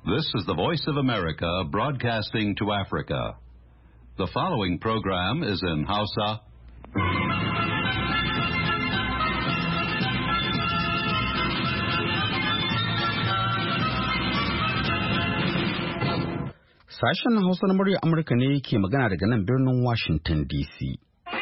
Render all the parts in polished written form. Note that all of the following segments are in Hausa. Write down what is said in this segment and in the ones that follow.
This is the Voice of America broadcasting to Africa. The following program is in Hausa. Sashen Hausa na murya Amurka ne ke magana daga nan birnin Washington DC.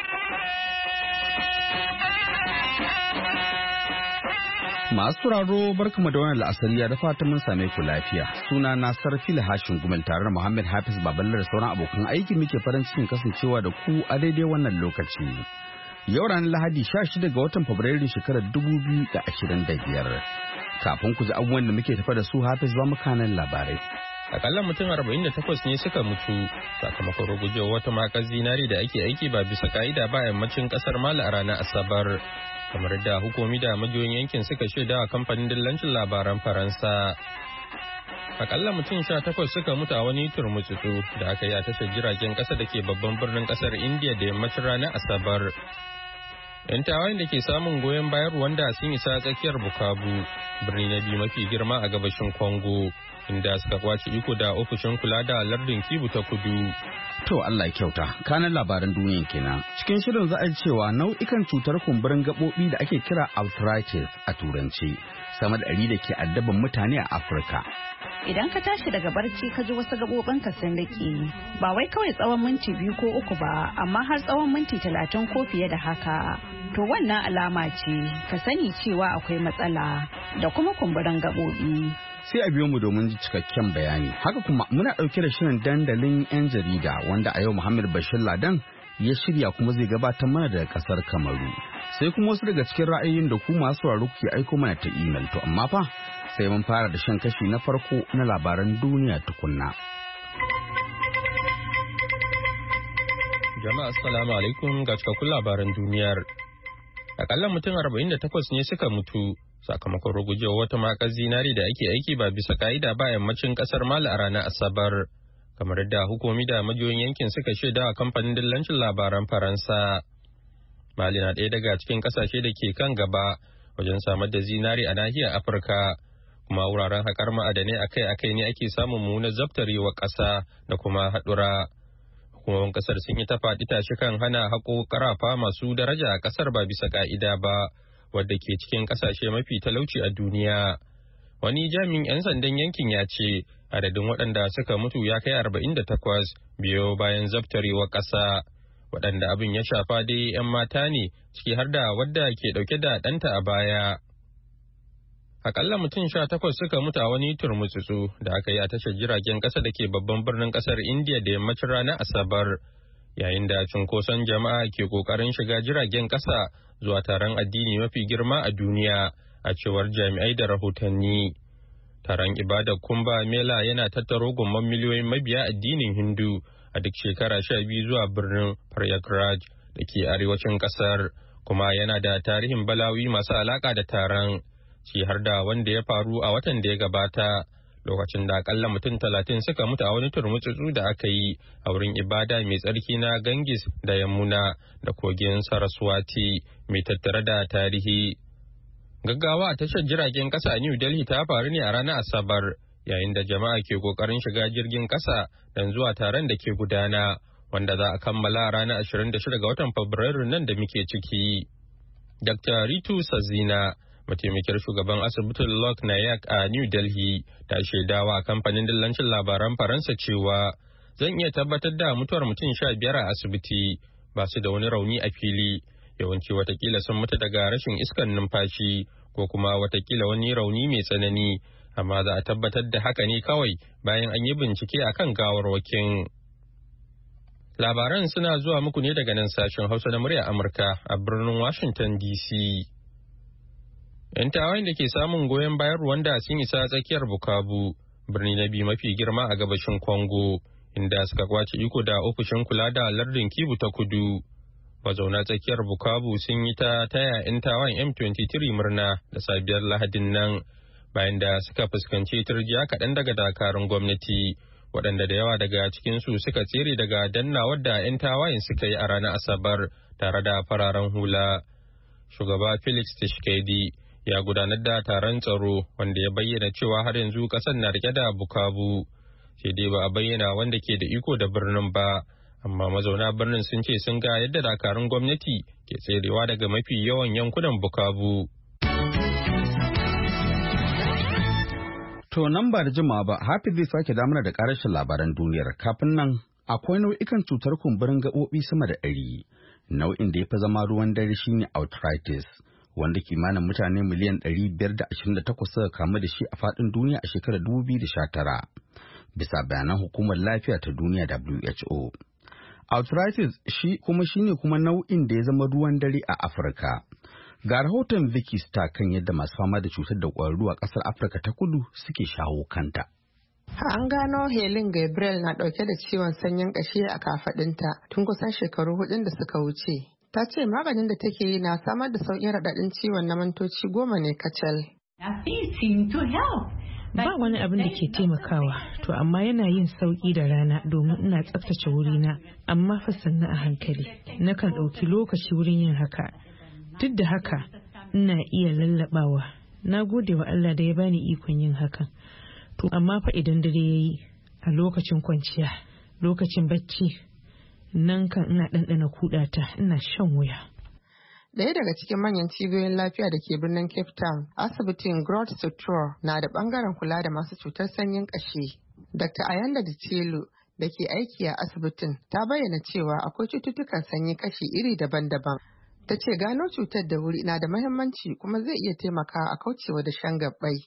Masu raro barkamu da wannan la'asariya da fatan mun same ku lafiya. Suna na Sarfila Hashin Gumel tare da Muhammad Hafiz Babalar da sauran abokan aiki muke farin cikin kasancewa da ku a daidai wannan lokaci. Yau ranar Lahadi 16 ga watan Fabrairu shekarar 2025. Kafin ku ji abubuwan da muke tafa da su Hafiz ba mu kanan labarai. Akalla mutum 48 ne suka mutu sakamakon rugujewa wata makar zinari da ake aiki ba bisa ka'ida ba a yammacin kasar Mali a ranar Asabar. Kamar da hukumi da majiyoyin yankin suka shaida a kamfanin dillancin labaran Faransa. Akalla mutum 18 suka mutu a wani turmutsutsu da aka yi a tashar jiragen kasa da ke babban birnin kasar India da yammacin ranar Asabar. 'Yan tawayen da ke samun goyon bayar wanda sun isa tsakiyar Bukavu, birni na biyu mafi girma a gabashin Congo, inda suka kwace iko da ofishin kula da lardin Kivu ta kudu. To Allah ya kyauta, kanan labaran duniya kenan. Cikin shirin za a cewa nau'ikan cutar kumburin gaɓoɓi da ake kira arthritis a turanci, sama da 100 da ke addaban mutane a Afirka. Idan ka tashi daga barci ka ji wasu gaɓoɓinka sun riƙe, ba wai kawai tsawon minti 2 ko 3 ba, amma har tsawon minti 30 ko fiye da haka. To wannan alama ce, ka sani cewa akwai matsala da kuma kumburin gaɓoɓi. Sai a biyo mu domin ji cikakken bayani. Haka kuma muna ɗauke da shirin dandalin 'yan jarida wanda a yau Muhammad Bashir Ladan ya shirya kuma zai gabatar mana daga ƙasar Kamaru. Sai kuma wasu daga cikin ra'ayoyin da ku masu sauraro ke aiko mana ta imel. To amma fa sai mun fara da shan kashi na farko na labaran duniya tukunna. Jama'a assalamu alaikum ga cikakkun labaran duniyar. Akalla mutum 48 ne suka mutu sakamakon rugujewa wata makar zinari da ake aiki ba bisa ka'ida ba yammacin kasar Mali a ranar Asabar, kamar da hukumi da majiyoyin yankin suka shaida a kamfanin dillancin labaran Faransa. Mali na ɗaya daga cikin ƙasashe da ke kan gaba wajen samar da zinari a nahiyar Afirka, kuma wuraren haƙar ma'adanai akai-akai ne ake samun mummunar zabtarewar ƙasa da kuma haɗura. Hukumomin ƙasar sun yi ta faɗi tashi kan hana haƙo ƙarafa masu daraja a ƙasar ba bisa ka'ida ba, wadda ke cikin kasashe mafi talauci a duniya. Wani jami'in 'yan sandan yankin ya ce adadin waɗanda suka mutu ya kai 48 biyo bayan zabtarewar ƙasa. Waɗanda abin ya shafa dai 'yan mata ne, ciki har da wadda ke ɗauke da ɗanta a baya. Akalla mutum 18 suka mutu a wani turmutsutsu da aka yi a tashar jiragen ƙasa da ke babban birnin ƙasar India da yammacin ranar Asabar, yayin da cunkoson jama'a ke ƙoƙarin shiga jiragen ƙasa zuwa taron addini mafi girma a duniya, a cewar jami'ai da rahotanni. Taron ibadar Kumbh Mela yana tattaro gomman miliyoyin mabiya addinin Hindu a duk shekara 12 zuwa birnin Prayagraj da ke arewacin kasar, kuma yana da tarihin bala'o'i masu alaka da taron, ci har da wanda ya faru a watan da ya gabata, lokacin da akalla mutum 30 suka mutu a wani turmutsutsu da aka yi a wurin ibada mai tsarki na Ganges da Yamuna da kogin Saraswati mai tattare da tarihi. Gaggawa a tashar jiragen kasa a New Delhi ta faru ne a ranar Asabar, yayin da jama'a ke kokarin shiga jirgin kasa don zuwa taron da ke gudana, wanda za a kammala a ranar 26 ga watan Fabrairu nan da muke ciki. Dr. Ritu Sazina, mataimakiyar shugaban asibitin Lok Nayak a New Delhi, ta shaidawa a kamfanin dillancin labaran Faransa cewa zan iya tabbatar da mutuwar mutum 15 a asibiti, ba su da wani rauni a fili, yawanci watakila sun mutu daga rashin iskan numfashi ko kuma watakila wani rauni mai tsanani, amma za a tabbatar da haka ne kawai bayan an yi bincike akan gawarwakin. Labaran suna zuwa muku ne daga nan sashen Hausa na murya Amurka a birnin Washington DC. 'Yan tawayen da ke samun goyon bayan Rwanda sun isa tsakiyar Bukavu, birni na biyu mafi girma a gabashin Congo, inda suka kwace iko da ofishin kula da lardin Kivu ta kudu. Mazauna tsakiyar Bukavu sun yi ta taya 'yan tawayen M23 murna da sabiyar Lahadin nan, bayan da suka fuskanci turjiya kaɗan daga dakarun gwamnati, waɗanda da yawa daga cikinsu suka tsere daga dannawar da 'yan tawayen suka yi a ranar Asabar tare da fararen hula. Shugaba Felix Tshisekedi ya gudanar da taron tsaro wanda ya bayyana cewa har yanzu ƙasar na rike da Bukavu. Sai dai ba a bayyana wanda ke da iko da birnin ba, amma mazauna birnin sun ce sun ga yadda dakarun gwamnati ke tserewa daga mafi yawan yankunan Bukavu. To nan ba da jimawa ba, Hafiz zai sake damar da karashin labaran duniyar. Kafin nan, akwai nau'ikan cutar kumburin gaɓoɓi sama da 100. Nau'in da ya fi zama ruwan dare shine arthritis, wanda kimanin mutane miliyan 528 suka kamu da shi a faɗin duniya a shekarar 2019, bisa bayanan Hukumar Lafiya ta Duniya WHO. Arthritis shine kuma nau'in da ya zama ruwan dare a Afirka. Ga rahoton Vicky Starr kan yadda masu fama da cutar da ƙwararru a ƙasar Afirka ta Kudu suke shawo kanta. An gano Helen Gabriel na ɗauke da ciwon sanyin ƙashi a kafaɗinta tun kusan shekaru 4 da suka wuce. Ta ce maganin da take yi na samar da sauƙin raɗaɗin ciwon na mintoci 10 ne kacal. Ba wani abin da ke taimakawa, to amma yana yin sauƙi da rana domin ina tsaftace wurina, amma fa sannu a hankali. Nakan ɗauki lokaci wurin yin haka. Duk da haka, ina iya lallaɓawa. Na gode wa Allah da ya bani ikon yin hakan. To amma fa idan dare ya yi a lokacin kwanciya, lokacin bacci, nan kan ina ɗanɗana kuɗata, ina shan wuya. Ɗaya daga cikin manyan cibiyoyin lafiya da ke birnin Cape Town, asibitin Groote Schuur na da ɓangaren kula da masu cutar sanyin ƙashi. Dr. Ayanda Dichelu da ke aiki a asibitin ta bayyana cewa akwai cututtukan sanyi kashi iri daban-daban. Ta ce gano cutar da wuri na da mahimmanci kuma zai iya taimakawa a kaucewa da shan gabbai.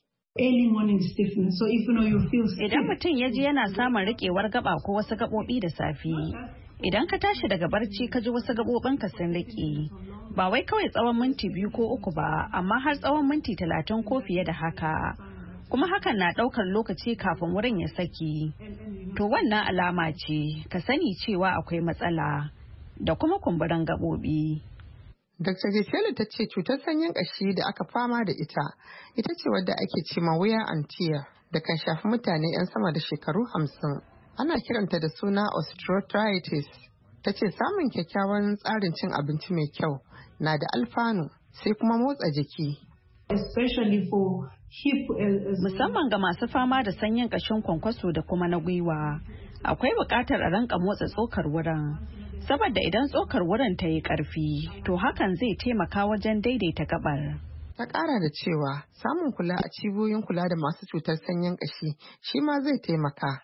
Idan mutum ya ji yana samun riƙewar gaba ko wasu gaɓoɓi da safe, idan ka tashi daga barci ka ji wasu gaɓoɓinka sun riƙe, ba wai kawai tsawon minti 2 ko 3 ba, amma har tsawon minti 30 ko fiye da haka, kuma hakan na ɗaukar lokaci kafin wurin ya saki, to wannan alama ce ka sani cewa akwai matsala da kuma kumburin gaɓoɓi. Dr. Gisele ta ce cutar sanyin ƙashi da aka fama da ita ce wadda ake ce ma wear and tear da kan shafi mutane 'yan sama da shekaru 50. Ana kiranta da suna osteoarthritis. Ta ce samun kyakkyawan tsarin cin abinci mai kyau na da alfanu, sai kuma motsa jiki. Musamman ga masu fama da sanyin ƙashin kwankwaso da kuma na gwiwa, akwai buƙatar a rinka motsa tsokar wurin. Saboda idan tsokar wurin ta yi ƙarfi, to hakan zai taimaka wajen daidaita gabar. Ta ƙara da cewa samun kula a cibiyoyin kula da masu cutar sanyin ƙashi shi ma zai taimaka.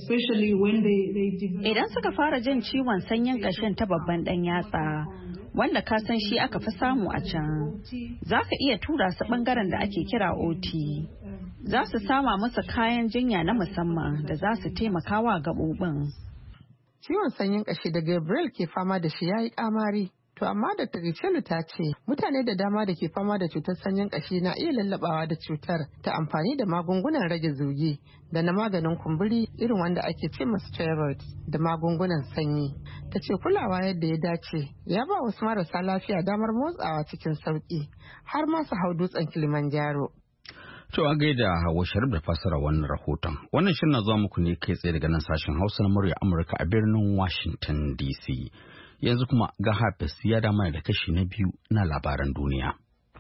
Idan suka fara jin ciwon sanyin ƙashin ta babban ɗan yatsa, wanda ka san shi aka fi samu a can, za ka iya tura su ɓangaren da ake kira OT. Za su sama musu kayan jinya na musamman da za su taimaka wa gaɓoɓin. Ciwon sanyin ƙashi da Gabriel ke fama da shi ya yi ƙamari. To amma Dr. Gichelu ta ce mutane da dama da ke fama da cutar sanyin ƙashi na iya lallabawa da cutar ta amfani da magungunan rage zugi da na maganin kumburi irin wanda ake ce ma steroids da magungunan sanyi. Ta ce kulawa yadda ya dace ya ba wasu marasa lafiya damar motsawa cikin sauƙi har ma su hau dutsen Kilimanjaro. To a gaida Hauwa Sharif da fassara wannan rahoton. Wannan shirin na zuwa muku ne kai tsaye daga nan sashen Hausa na murya Amurka a birnin Washington DC. Yanzu kuma ga Hafiz ya dama da kashi na 2 na labaran duniya.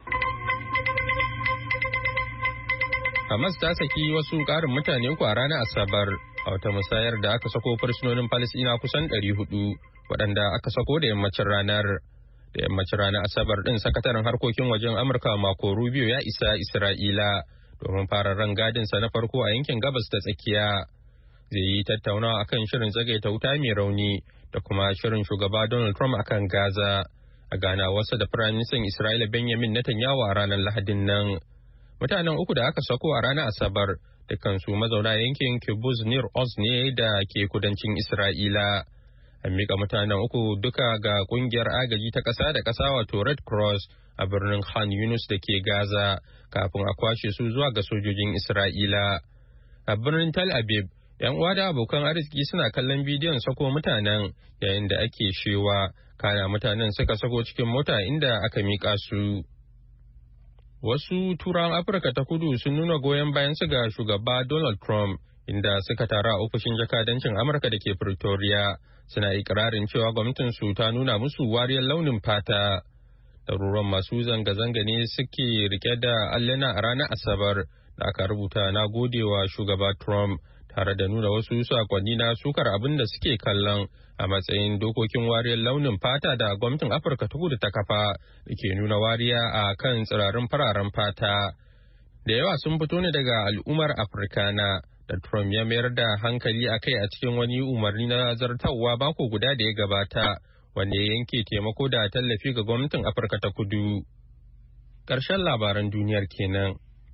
Hamas ta saki wasu ƙarin mutane uku a ranar Asabar a wata musayar da aka sako fursunonin Falasɗina kusan 400 waɗanda aka sako da yammacin ranar. Da yammacin ranar Asabar ɗin sakataren harkokin wajen Amurka Marco Rubio ya isa Isra'ila domin fara rangadinsa na farko a yankin gabas da tsakiya. Zai yi tattaunawa akan shirin tsagaita wuta mai rauni da kuma shirin shugaba Donald Trump akan Gaza a ganawarsa da Firaministan Isra'ila Benjamin Netanyahu a ranar Lahadin nan. Mutanen uku da aka sako a ranar Asabar dukkansu mazauna yankin Kibbutz Nir Oz ne da ke kudancin Isra'ila. An miƙa mutanen uku duka ga ƙungiyar agaji ta ƙasa da ƙasa wato Red Cross a birnin Khan Yunus da ke Gaza kafin a kwashe su zuwa ga sojojin Isra'ila. A birnin Tel Aviv, 'yan uwa da abokan arziki suna kallon bidiyon sako mutanen yayin da ake shewa, kana mutanen suka sako cikin mota inda aka miƙa su. Wasu turawan Afirka ta kudu sun nuna goyon bayan su ga shugaba Donald Trump inda suka taru a ofishin jakadancin Amurka da ke Pretoria suna ikirarin cewa gwamnatinsu ta nuna musu wariyar launin fata. ɗaruruwan masu zanga-zanga ne suke rike da alluna a ranar Asabar da aka rubuta na godewa shugaba Trump tare da nuna wasu sakonni na sukar abin da suke kallon a matsayin dokokin wariyar launin fata da gwamnatin Afirka ta Kudu ta kafa da ke nuna wariya a kan tsirarin fararen fata. Da yawa sun fito ne daga al'ummar Afirkana da Trump ya mayar da hankali a kai a cikin wani umarni na zartarwa mako guda da ya gabata wanda ya yanke taimako da tallafi ga gwamnatin Afirka ta Kudu. Ƙarshen labaran duniyar kenan.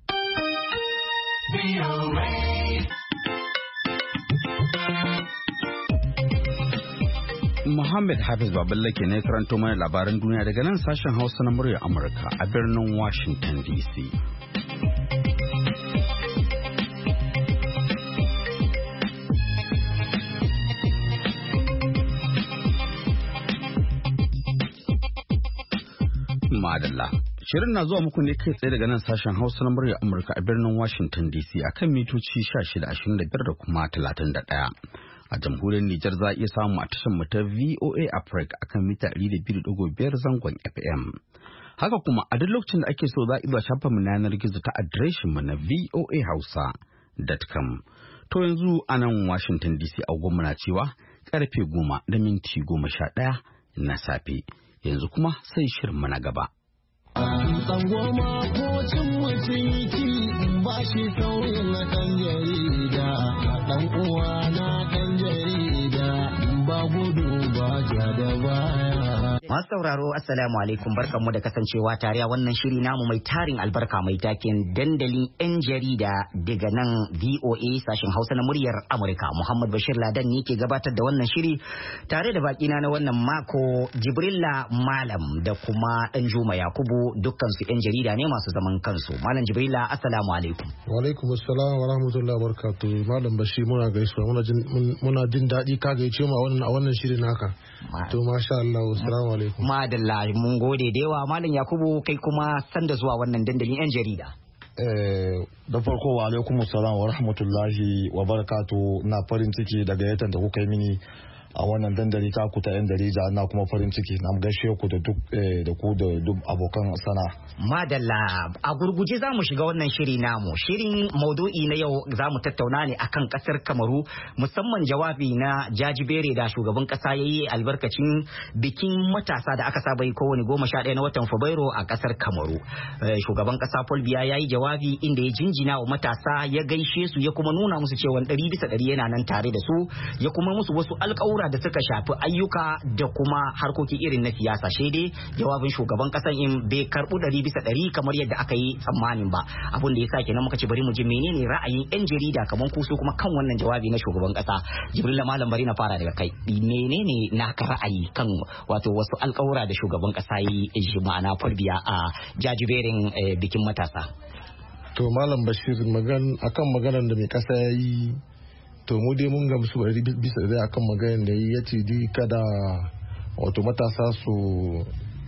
Muhammad Hafiz Baballe ke ne karanto mana labaran duniya daga nan sashen Hausa na muryar Amurka a birnin Washington DC. Madalla. Shirin na zuwa muku ne kai tsaye daga nan sashen Hausa na muryar Amurka a birnin Washington DC akan mitoci 1625 da kuma 31. A jamhuriyar Nijar za a iya samu a tashar mu ta VOA Africa akan mita 200.5 zangon FM. Haka kuma a duk lokacin da ake so za a iya shafa mu yanar gizo ta adireshin mu na voahausa.com. To yanzu a nan Washington DC agogon na cewa karfe 10:11 na safe. Yanzu kuma sai shirin mu na gaba. Tsangwama ko cin mutunci ba shi sauyin na ɗan jarida, ɗan uwa na ɗan jarida ba gudu ba ja da baya. Masu sauraro assalamu alaikum, barkanmu da kasancewa tare a wannan shiri namu mai tarin albarka mai taken dandalin 'yan jarida daga nan VOA sashen Hausa na muryar Amurka. Muhammad Bashir Ladan ne ke gabatar da wannan shiri tare da bakina na wannan mako Jibrilla Malam da kuma Danjuma Yakubu, dukkan su 'yan jarida ne masu zaman kansu. Malam Jibrilla assalamu alaikum. Wa alaikum assalam wa rahmatullahi wa barakatuh. Malam Bashir muna gaisuwa, muna jin daɗi ka gaice mu a wannan shirin naka. To masha Allah, assalamu alaikum. Madalla, mun gode da yawa. Malam Yakubu, kai kuma sanda zuwa wannan dandalin 'yan jarida. Da farko wa alaikum assalam wa rahmatullahi wa barakatuh. Na farin ciki daga yatan da kuka yi mini a wannan dandali ta ku ta 'yan jarida, na kuma farin ciki na gaishe ku da duk abokan sana. Madalla, a gurguje za mu shiga wannan shiri namu. Shirin maudu'i na yau za mu tattauna ne akan kasar Kamaru, musamman jawabi na jajibere da shugaban kasa ya yi albarkacin bikin matasa da aka saba yi kowane 11 na watan Fabrairu a kasar Kamaru. Shugaban kasa Paul Biya ya yi jawabi inda ya jinjina wa matasa, ya gaishe su, ya kuma nuna musu cewa 100% yana nan tare da su, ya kuma musu wasu alƙawura da suka shafi ayyuka da kuma harkoki irin na siyasa. Shede jawabin shugaban kasan in bai karbu 100% kamar yadda aka yi tsammanin ba. Abin da ya sa kenan muka ce bari mu ji menene ra'ayin 'yan jarida kamar ku su kuma kan wannan jawabi na shugaban kasa. Jibril Malam, bari na fara daga kai. Menene naka ra'ayi kan wato wasu alƙawura da shugaban kasa yi ma'ana Fulbiya a jajiberin bikin matasa? To Malam Bashir, akan maganar da mai kasa ya yi, to mu dai mun gamsu bisa da akan maganar da ya ce di kada wato matasa su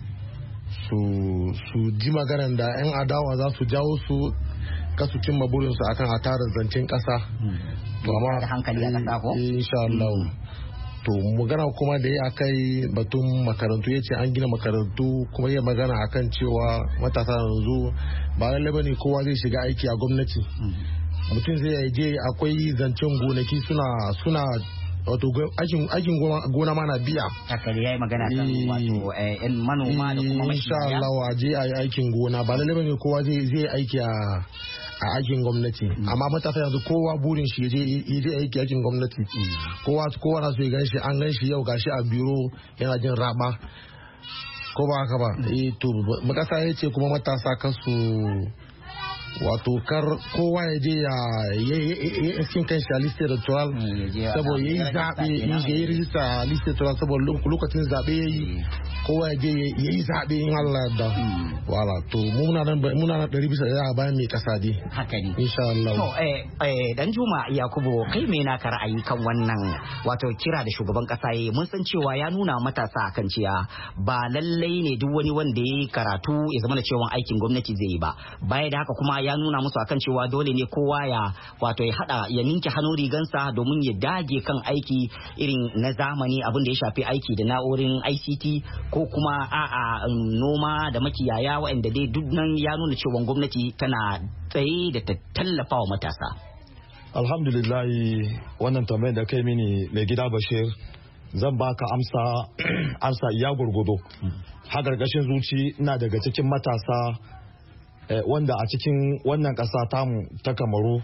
ji maganar da 'yan adawa za su jawo su kasu cimma burinsu akan a tara zancen kasa. To amma hankali a kasa ko? Insha Allah. To magana kuma da ya kai batun makarantu, ya ce an gina makarantu, kuma ya magana akan cewa matasa yanzu ba lallai bane kowa zai shiga aiki a gwamnati. Mutum zai je, akwai zancen gonaki suna wato aikin gona ma na biya. Haka da yayi magana kan wato yan manoma da kuma insha Allah je a yi aikin gona, ba lalle bane kowa zai aiki a aikin gwamnati. Amma matasa yanzu kowa burin shi je aiki aikin gwamnati. Kowa na so ya ganshi, an ganshi yau gashi a biro yana jin raba, ko ba haka ba. To makasa ya ce kuma matasa kasu wato kar kowa ya je ya cikin kan shi a liste electoral saboda ya yi zaɓe, ya yi rijista a liste electoral saboda lokacin zaɓe ya yi, kowa ya je ya yi zaɓe in Allah da wala. To muna nan 100% a bayan mai kasa dai. Haka ne. Insha Allah. To Danjuma Yakubu, kai me naka ra'ayi kan wannan wato kira da shugaban kasa yayi? Mun san cewa ya nuna matasa akan cewa ba lallai ne duk wani wanda ya yi karatu ya zama da cewa aikin gwamnati zai yi ba. Baya da haka kuma ya nuna musu akan cewa dole ne kowa ya wato ya ninke hannun rigansa domin ya dage kan aiki irin na zamani, abin da ya shafi aiki da na'urin ICT ko ko kuma a'a noma da makiyaya waɗanda dai duk nan ya nuna cewa gwamnati tana tsaye da ta tallafa wa matasa. Alhamdulillah, wannan tambayar da kai mini mai gida Bashir, zan baka amsa iya gurgudo. Har gargashin zuci ina daga cikin matasa wanda a cikin wannan ƙasa tamu ta Kamaru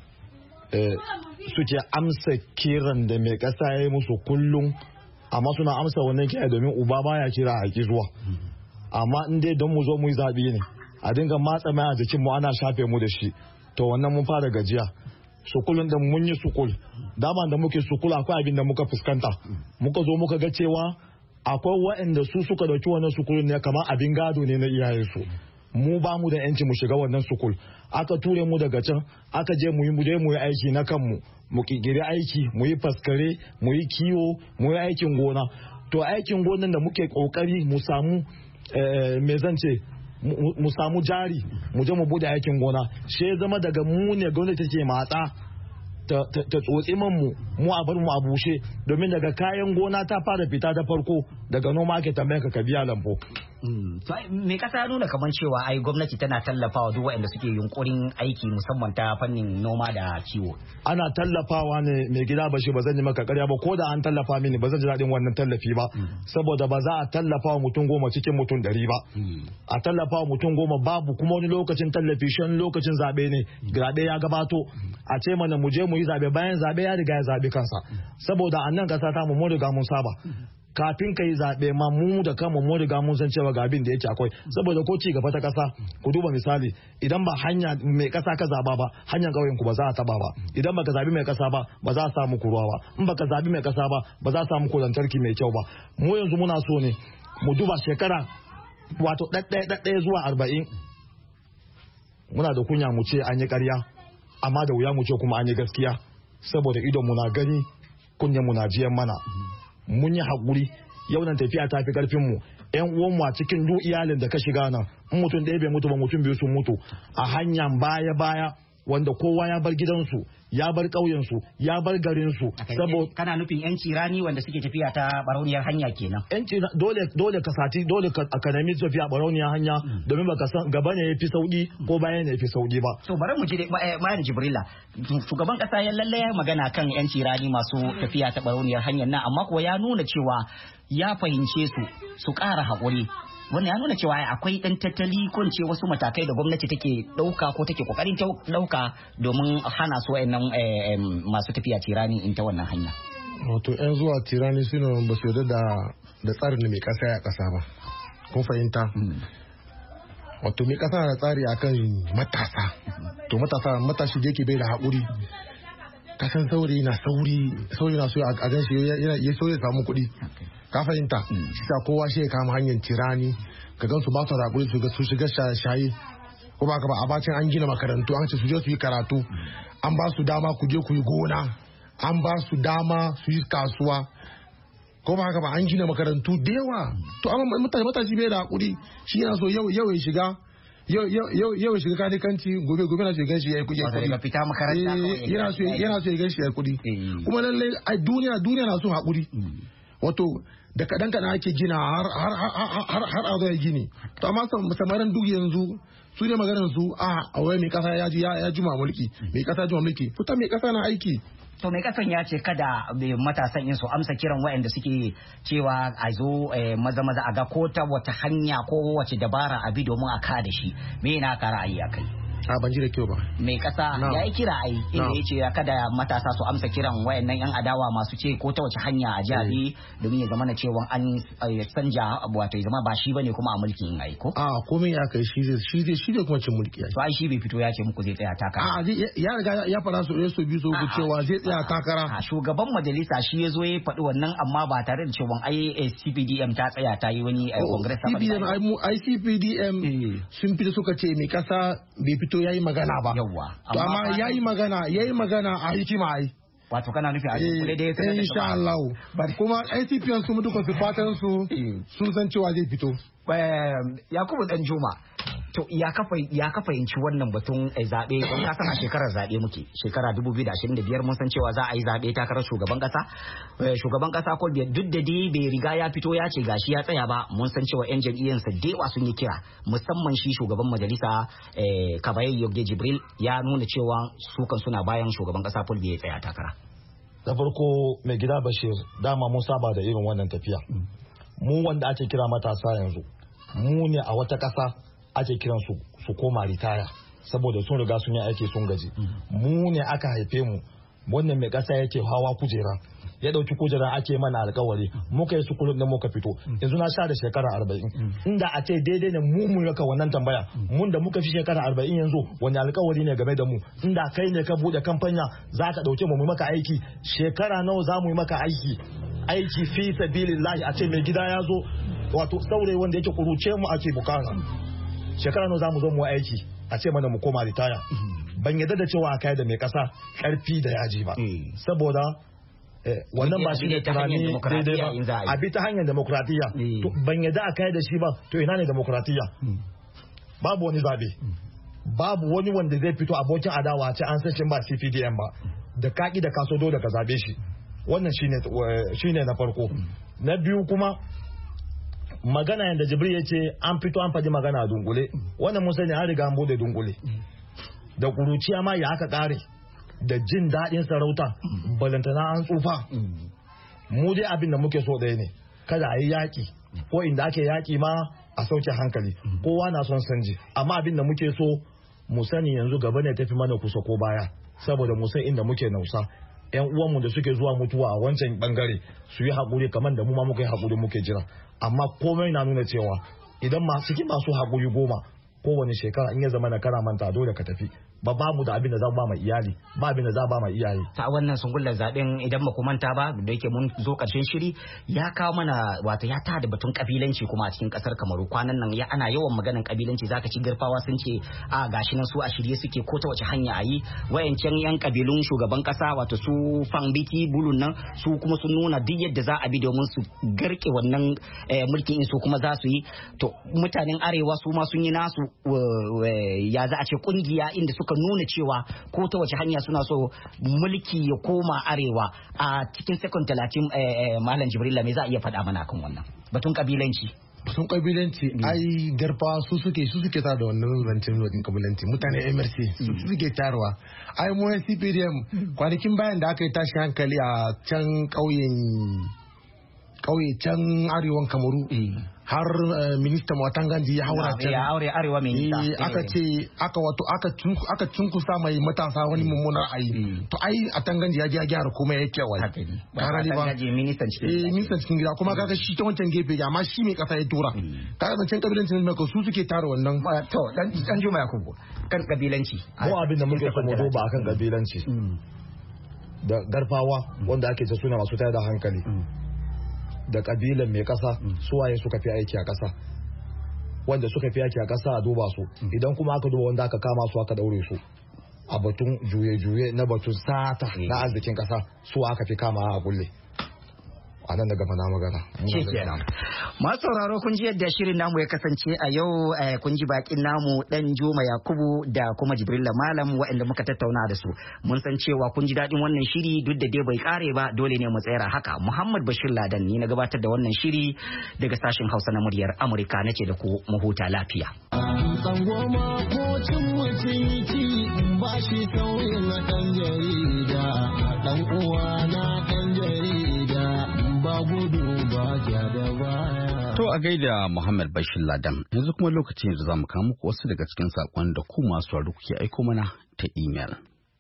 suke amsa kiran da mai ƙasa ya yi musu kullum, amma suna amsa wannan kira domin uba baya kira a ki zuwa. Amma in dai don mu zo mu yi zaɓe ne a dinga matsa mai a jikinmu ana shafe mu da shi, to wannan mun fara gajiya. Sukulun da mun yi sukul, dama da muke sukul akwai abin da muka fuskanta, muka zo muka ga cewa akwai waɗanda su suka dauki wannan sukulun ne kamar abin gado ne na iyayensu. Mu ba mu da yanci mu shiga wannan sukul, aka ture mu daga can, aka je mu yi aiki na kanmu, mu kigiri aiki, mu yi faskare, mu yi kiwo, mu yi aikin gona. To aikin gonan da muke kokari mu samu me zan ce mu samu jari, mu je mu bude aikin gona, shi ya zama daga mu ne gwamnati take matsa ta tsotsi mu a bar mu a bushe, domin daga kayan gona ta fara fita da farko daga noma ake tambayan ka biya lambu. Me kasa ya nuna kamar cewa ai gwamnati tana tallafawa duk waɗanda suke yunkurin aiki musamman ta fannin noma da kiwo. Ana tallafawa ne mai gida Bashir, ba zan yi maka karya ba, ko da an tallafa mini ba zan ji daɗin wannan tallafi ba, saboda ba za a tallafa wa mutum 10 cikin mutum 100 ba. A tallafa wa mutum 10 babu, kuma wani lokacin tallafi shan lokacin zaɓe ne, zaɓe ya gabato a ce mana mu je mu yi zaɓe, bayan zaɓe ya riga ya zaɓi kansa, saboda a nan ƙasa ta mu riga mun saba. Kafin ka yi zaɓe ma mu da kanmu mun riga mun san cewa ga abin da yake akwai, saboda ko ci gaba ta ƙasa ku duba misali, idan ba hanya mai ƙasa ka zaba ba, hanyar ƙauyen ku ba za a taba ba. Idan baka zabi mai ƙasa ba, ba za a samu ruwa ba. In baka zabi mai ƙasa ba, ba za a samu lantarki mai kyau ba. Mu yanzu muna so ne mu duba shekara wato ɗaɗɗaya zuwa 40. Muna da kunya mu ce an yi ƙarya, amma da wuya mu ce kuma an yi gaskiya, saboda idon mu na gani, kunyan mu na jiyan mana. Mun yi haƙuri, yau nan tafiya ta fi ƙarfin mu. Yan uwan mu a cikin duk iyalin da ka shiga nan, in mutum ɗaya bai mutu ba mutum biyu sun mutu a hanyar baya wanda kowa ya bar gidansu, ya bar ƙauyensu, ya bar garinsu. Saboda kana nufin yanci rani wanda suke tafiya ta barauniyar hanya kenan. Yanci dole ka nemi tafiya barauniyar hanya, domin baka san gaba ne yafi sauki ko baya ne yafi sauki ba. So bari mu ji Malam Jibrila, shugaban kasa ya lalle magana kan yanci rani masu tafiya ta barauniyar hanyar nan, amma kuwa ya nuna cewa ya fahimce su ƙara haƙuri. Wannan ya nuna cewa akwai ɗan tattali ko ce wasu matakai da gwamnati take ɗauka ko take ƙoƙarin ɗauka domin hana su wayannan masu tafiya tirani in ta wannan hanya. Wato 'yan zuwa tirani suna ba su yarda da tsarin da mai ƙasa ya ƙasa ba. Kun fahimta? Wato mai ƙasa na tsari akan matasa. To matashi da yake bai da haƙuri. Kasan saurayi na so a gan shi ya so ya samu kuɗi. Ka fahimta? Shi kowa shi ya kama hanyar tirani, ka gan su ba su raƙuri su shiga shaye, ko ba ka ba a bacin an gina makarantu an ce su je su yi karatu, an ba su dama ku je ku yi gona, an ba su dama su yi kasuwa, ko ba ka ba an gina makarantu da yawa. To amma matashi bai da haƙuri, shi yana so yau ya shiga yau shiga kanikanci, gobe na shiga shi ya yi kuɗi. Fita makaranta yana so ya gan shi ya yi kuɗi. Kuma lallai a duniya na son haƙuri. Wato da kaɗan ake gina har a zo ya gini. To amma samarin duk yanzu su ne maganar su a wai mai kasa ya juma mulki, mai kasa juma mulki, fita mai kasa na aiki. To mai kasan ya ce kada matasan yin su amsa kiran waɗanda suke cewa a zo maza a ga ko ta wata hanya ko wace dabara a bi domin a kada shi. Me na ka ra'ayi a kai? A ban ji da kyau ba. Mai kasa ya yi kira ai inda ya ce kada matasa su amsa kiran wayannan yan adawa masu ce ko ta wace hanya a jihadi domin ya zama na cewa an sanja wato ya zama ba shi bane kuma a mulkin ai ko? A komai ya kai shi zai kuma cin mulki ai. To ai shi bai fito ya ce muku zai tsaya takara. A ya riga ya fara so biyu so ku cewa zai tsaya takara. A shugaban majalisa shi ya zo ya faɗi wannan amma ba tare da cewa ai CPDM ta tsaya ta yi wani congress ba. CPDM sun fito suka ce mai kasa bai fito yayi magana ba. Yawwa. To amma yayi magana a hikima ai. Wato kana nufi a kule da ya sanar da insha Allah. Kuma ICPN su duka su fatan su sun san cewa zai fito. Yakubu Dan Juma, To ya ka fahimci wannan batun zaɓe don ka san a shekarar zaɓe muke shekara 2025 mun san cewa za a yi zaɓe takarar shugaban ƙasa. Shugaban ƙasa ko duk da dai bai riga ya fito ya ce gashi ya tsaya ba mun san cewa 'yan jam'iyyarsa da yawa sun yi kira musamman shi shugaban majalisa Kabaye Yogge Jibril ya nuna cewa su kan suna bayan shugaban ƙasa Paul Biya ya tsaya takara. Da farko mai gida Bashir dama mun saba da irin wannan tafiya. Mu wanda ake kira matasa yanzu mu ne a wata ƙasa ake kiran su koma ritaya saboda sun riga sun yi aiki sun gaji. Mu ne aka haife mu wannan mai ƙasa yake hawa kujera ya dauki kujera ake mana alƙawari muka yi sukulun da muka fito yanzu na sha da shekara 40 inda a ce daidai ne mu raka wannan tambaya mun da muka fi shekara 40 yanzu wani alƙawari ne game da mu inda kai ne ka bude kamfanya za ka dauke mu maka aiki shekara nawa za mu yi maka aiki fi sabilillahi a ce mai gida ya zo wato saurayi wanda yake kuruce mu ake bukata shekara nawa za mu zo mu aiki a ce mana mu koma ritaya ban yadda da cewa a kai da mai kasa karfi da yaji ba saboda wannan ba shi ne tunani daidai ba a bi ta hanyar demokradiyya ban yadda a kai da shi ba to ina ne demokradiyya babu wani zabe babu wani wanda zai fito abokin adawa ce an san ba CPDM ba da kaki da kaso dole ka zabe shi wannan shine na farko na biyu kuma magana yadda Jibril ya ce an fito an faɗi magana a dunkule wannan mun sani an riga an bude dunkule da kuruciya ma ya aka kare da jin daɗin sarauta balantana an tsufa mu dai abin da muke so ɗaya ne kada a yi yaƙi ko inda ake yaƙi ma a sauke hankali kowa na son sanji amma abin da muke so mu sani yanzu gaba ne tafi mana kusa ko baya saboda mu san inda muke nausa yan uwanmu da suke zuwa mutuwa a wancan bangare su yi haƙuri kamar da mu ma muka yi haƙuri muke jira amma komai na nuna cewa idan cikin masu haƙuri 10 kowane shekara in ya zama na kana manta dole ka tafi ba babu da abin da za ba mai iyali ba abin da za ba mai iyaye ta wannan sungullar zaben idan ba ku manta ba da yake mun zo karshen shiri ya kawo mana wato ya tada batun kabilanci kuma a cikin kasar Kamaru kwanan nan ya ana yawan maganan kabilanci zaka ci garfawa sun ce a gashi nan su a shirye suke ko ta wace hanya a yi wayancan yan kabilun shugaban kasa wato su Fangbiki Bulun nan su kuma sun nuna duk yadda za a bi domin su garke wannan mulkin in su kuma za su yi to mutanen arewa su ma sun yi nasu ya za a ce kungiya inda suka nuna cewa ko ta wace hanya suna so mulki ya koma arewa a cikin sekon 30 Malam Jibrila me za a iya faɗa mana kan wannan batun kabilanci ai garfa su suke tar da wannan zancen batun kabilanci mutane MRC su suke tarwa ai mu CPDM kwanakin bayan da aka yi tashi hankali a can kauye can arewan Kamaru har minista Mwatanganji ya haura can ya aure arewa minista aka ce aka cunkusa mai matasa wani mummunar ayi to ai a Tanganji ya gyara kuma ya kyawai kara ba ministan cikin gida kuma kaga shi ta wancan gefe amma shi mai kasa ya tura kaga zancen kabilanci ne ko su suke tara wannan to dan Juma Yakubu kan kabilanci mu abin da muke so mu duba akan kabilanci da garfawa wanda ake ce suna masu tayar da hankali da kabilan mai kasa suwaye suka fi aiki a kasa wanda suka fi aiki a kasa a duba su idan kuma aka duba wanda aka kama su aka daure su a batun juye-juye na batun sata na arzikin kasa su aka fi kama a kulle a nan daga fana magana. Masu sauraro kun ji yadda shirin namu ya kasance a yau kun ji bakin namu dan Juma Yakubu da kuma Jibrila Malam waɗanda muka tattauna da su. Mun san cewa kun ji daɗin wannan shiri duk da dai bai kare ba dole ne mu tsayar haka. Muhammad Bashir Ladan ni na gabatar da wannan shiri daga sashen Hausa na muryar Amurka nace da ku mu huta lafiya. Tsangwama ko cin mutunci ba shi sauyin na ɗan jarida ɗan uwa na ɗan jarida. To a gaida Muhammad Bashir Ladan yanzu kuma lokacin yanzu za mu kawo muku wasu daga cikin saƙon da ku masu sauraro kuke aiko mana ta imel.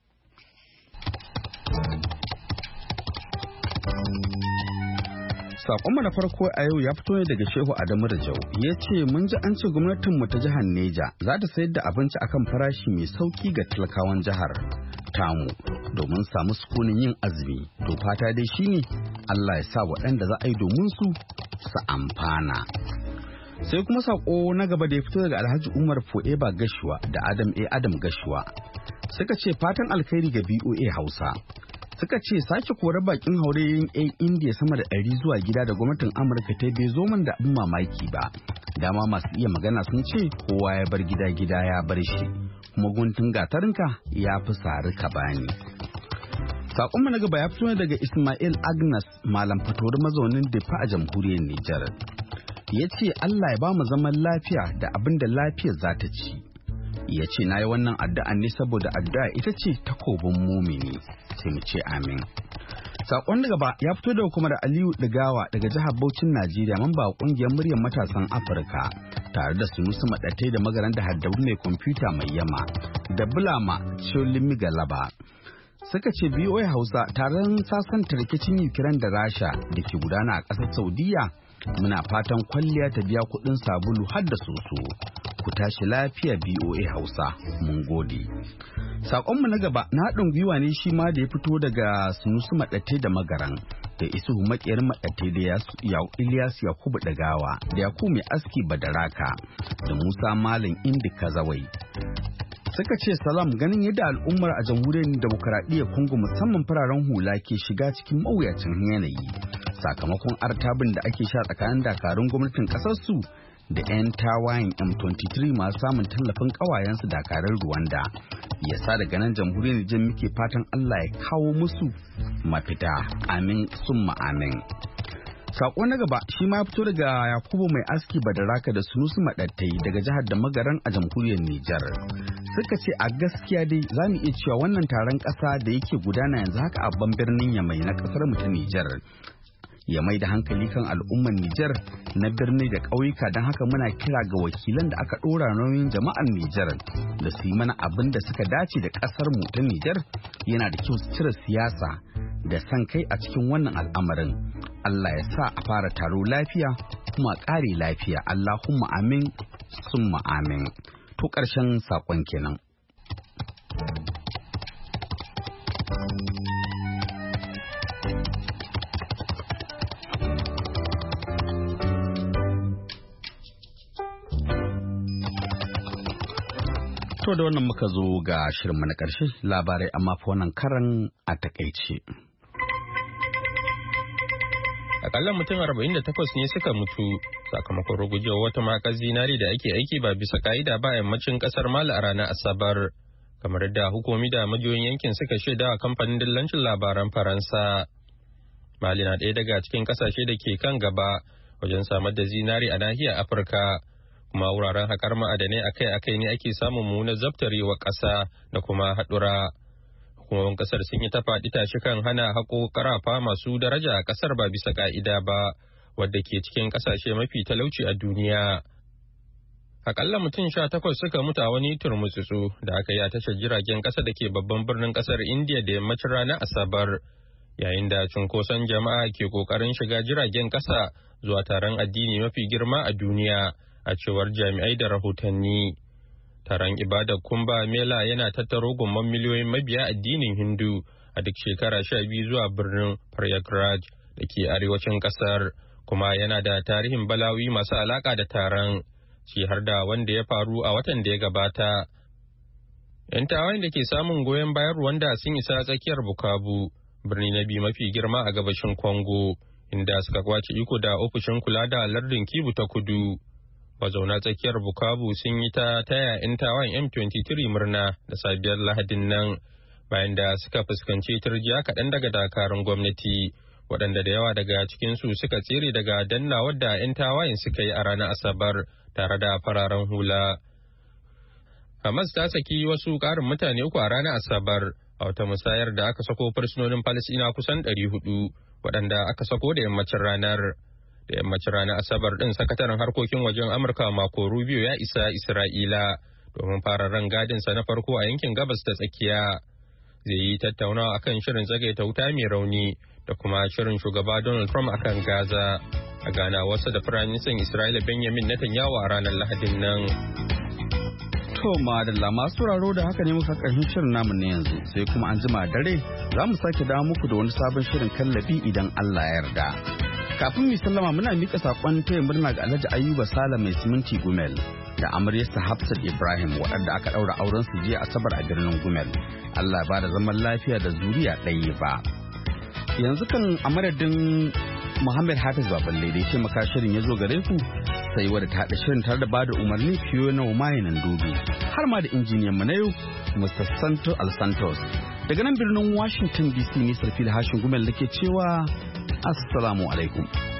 Saƙonmu na farko a yau ya fito ne daga Shehu Adamu Rajau ya ce mun ji an ce gwamnatinmu ta jihar Neja za ta sayar da abinci akan farashi mai sauki ga talakawan jihar tamu domin samu sukunin yin azumi to fata dai shine Allah ya sa waɗanda za a yi domin su amfana. Sai kuma sako na gaba da ya fito daga Alhaji Umar Fo'eba Gashuwa da Adam Gashuwa suka ce fatan alkhairi ga BOA Hausa. Suka ce sake kore bakin haure 'yan Indiya sama da 100 zuwa gida da gwamnatin Amurka ta bai zo man da abin mamaki ba Dama masu iya magana sun ce kowa ya bar gida gida ya bar shi, kuma guntun gatarinka ya fi sari ka bani. Saƙonmu na gaba ya fito daga Ismail Agnes Malam Fatori mazaunin Difa a jamhuriyar Nijar. Ya ce Allah ya ba mu zaman lafiya da abin da lafiyar za ta ci. Ya ce na yi wannan addu'a ne saboda addu'a ita ce takobin mumini, sai mu ce amin. Sakon da gaba ya fito da hukumar Aliyu Digawa daga jihar Bauchin Najeriya, mamba kungiyar muryar matasan Afirka, tare da Sunusi Madatai da Magaran da Haddabu mai kwamfuta mai yama da Bulama Cholimi Galaba. Suka ce VOA Hausa taron sasanta rikicin Ukraine da Rasha da ke gudana a ƙasar Saudiya, muna fatan kwalliya ta biya kuɗin sabulu har da soso. Ku tashi lafiya VOA Hausa, mun gode. Sakonmu na gaba na haɗin gwiwa ne shi ma da ya fito daga Sunusu Maɗate da Magaran, da Isuhu Makiyar Maɗate da Ilyas Yakubu Dagawa, da Yakubu Mai Aski Badaraka, da Musa Malam Indi Kazawai. Suka ce salam, ganin yadda al'ummar a jamhuriyar demokaradiyyar Congo musamman fararen hula ke shiga cikin mawuyacin yanayi sakamakon artabin da ake sha tsakanin dakarun gwamnatin ƙasarsu da 'yan tawayen M23 masu samun tallafin ƙawayensu dakarar Rwanda. Yasa daga nan jamhuriyar Nijar muke fatan Allah ya kawo musu mafita. Amin summa amin. Sako na gaba shi ma fito daga Yakubu Mai Aski Badaraka da Sunusi Maɗattai daga jihar da Magaran a jamhuriyar Nijar. Suka ce a gaskiya dai za mu iya cewa wannan taron ƙasa da yake gudana yanzu haka a babban birnin Yamai na ƙasar mu ta Nijar, ya mai da hankali kan al'ummar Nijar na birni da ƙauyuka, don haka muna kira ga wakilan da aka ɗora nauyin jama'ar Nijar da su yi mana abin da suka dace da ƙasar mu ta Nijar. Yana da kyau su cire siyasa da san kai a cikin wannan al'amarin. Allah ya sa a fara taro lafiya kuma ƙare lafiya. Allahumma amin summa amin. To ƙarshen saƙon kenan. To da wannan muka zo ga shirinmu na ƙarshe, labarai amma fa wannan karan a takaice. Akalla mutum 48 ne suka mutu sakamakon rugujewar wata makar zinari da ake aiki ba bisa ka'ida ba yammacin kasar Mali a ranar Asabar, kamar da hukumi da majiyoyin yankin suka shaida a kamfanin dillancin labaran Faransa. Mali na ɗaya daga cikin ƙasashe da ke kan gaba wajen samar da zinari a nahiyar Afirka, kuma wuraren haƙar ma'adanai akai-akai ne ake samun mummunar zabtarewar ƙasa da kuma haɗura. Hukumomin ƙasar sun yi ta faɗi tashi kan hana haƙo ƙarafa masu daraja a ƙasar ba bisa ƙa'ida ba, wadda ke cikin ƙasashe mafi talauci a duniya. Akalla mutum 18 suka mutu a wani turmutsutsu da aka yi a tashar jiragen ƙasa da ke babban birnin ƙasar Indiya da yammacin ranar Asabar, yayin da cunkoson jama'a ke ƙoƙarin shiga jiragen ƙasa zuwa taron addini mafi girma a duniya, a cewar jami'ai da rahotanni. Taron ibadar Kumbh Mela yana tattaro gomman miliyoyin mabiya addinin Hindu a duk shekara 12 zuwa birnin Prayagraj da ke arewacin ƙasar, kuma yana da tarihin bala'o'i masu alaƙa da taron, ci har da wanda ya faru a watan da ya gabata. 'Yan tawayen da ke samun goyon bayan Rwanda sun isa tsakiyar Bukavu, birni na biyu mafi girma a gabashin Congo, inda suka kwace iko da ofishin kula da lardin Kivu ta kudu. Mazauna tsakiyar Bukavu sun yi ta taya 'yan tawayen M23 murna da sabiyar Lahadin nan, bayan da suka fuskanci turjiya kaɗan daga dakarun gwamnati, waɗanda da yawa daga cikinsu suka tsere daga dannawar da 'yan tawayen suka yi a ranar Asabar tare da fararen hula. Hamas ta saki wasu ƙarin mutane uku a ranar Asabar a wata musayar da aka sako fursunonin Falasɗina kusan 400 waɗanda aka sako da yammacin ranar. Da yammacin ranar Asabar ɗin sakataren harkokin wajen Amurka Marco Rubio ya isa Isra'ila domin fara rangadinsa na farko a yankin gabas ta tsakiya. Zai yi tattaunawa akan shirin tsagaita wuta mai rauni da kuma shirin shugaba Donald Trump akan Gaza a ganawarsa da Firaministan Isra'ila Benjamin Netanyahu a ranar Lahadin nan. To madalla masu sauraro da haka ne muka karshen shirin namu na yanzu, sai kuma an jima dare za mu sake dawo muku da wani sabon shirin kallabi idan Allah ya yarda. Kafin mu sallama muna mika sakon taya murna ga Alhaji Ayuba Sala mai siminti Gumel da amaryarsa Hafsat Ibrahim waɗanda aka ɗaura auren su jiya Asabar a birnin Gumel. Allah ba da zaman lafiya da zuriya ɗaya ba. Yanzu kan a madadin Muhammad Hafiz Baballe da ya taimaka shirin ya zo gare ku, sai wadda ta haɗa shirin tare da bada umarni Fiona Umayanan Dudu har ma da injiniyan mu na yau Mr. Santo Alsantos. Daga nan birnin Washington DC ne Sarfil Hashin Gumel da ke cewa Assalamu alaikum.